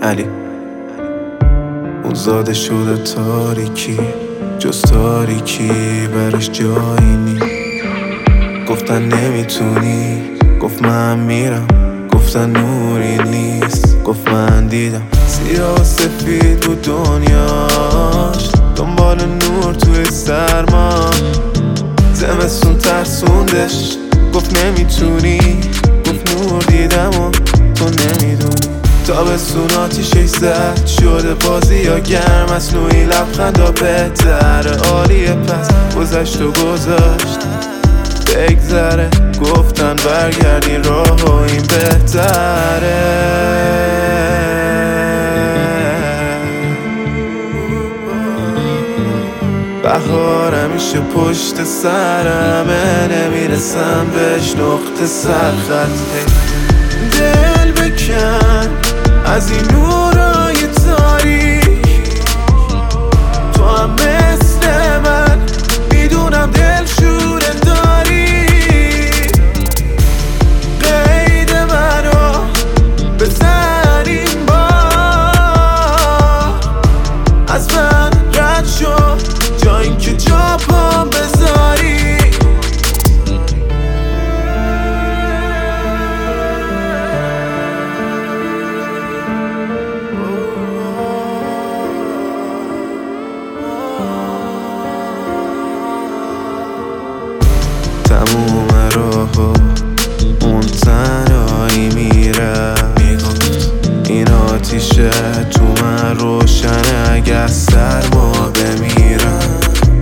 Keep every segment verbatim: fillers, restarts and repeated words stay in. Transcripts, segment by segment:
علی اون زاده شده تاریکی، جز تاریکی برش جایی نی. گفتن نمیتونی، گفت من میرم، گفتن نوری نیست، گفت من دیدم. سیاه و سفید بود دنیاش، دنبال نور توی سرما. زمستون ترسوندش، گفت نمیتونی، گفت نور دیدم و تو نمیدونی. تابستون آتیشش زد شده بازی یا گرم از نوعی لبخندا بهتره. عالیه پس گذشت و گذاشت بگذره، گفتن برگردی راه و این بهتره. بهار همیشه پشت سرمه، نمیرسم بهش نقطه سرخط. دل بکن از این نورای تاریک، تو هم مثل من میدونم دل شوره داری. قید منو بزن این بار، از من رد شو جا این که جا پام بذاری. تموم راهو اون تنهایی میره، میگفت این آتیشه تو من روشنه اگه سرما بمیرم.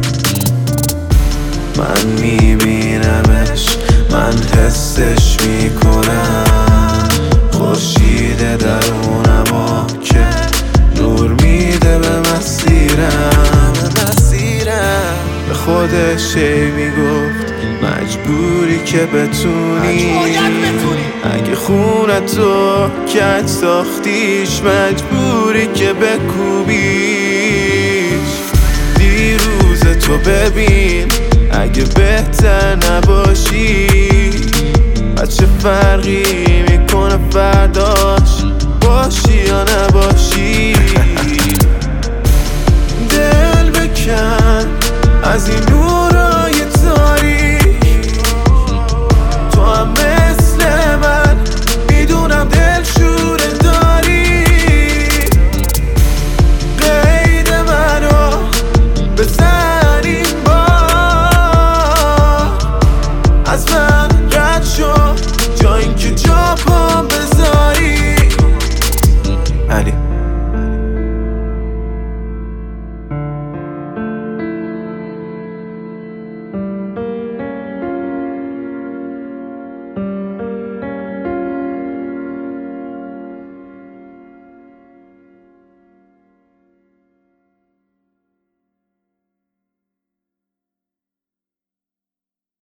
من میبینمش، من حسش میکنم، خورشید درونم که نور میده به مسیرم. به خودش هی میگفت مجبوری که بتونی، اگه خونتو کج ساختیش مجبوری که بکوبیش. دیروز تو ببین اگه بهتر نباشی، بچه فرقی میکنه فرداش باشی یا نباشی. دل بکن از این نورای تاریک، تو هم مثل من میدونم دل شوره داری. قید منو بزن این بار، از من رد شو جا این که جا پام بذاری. علی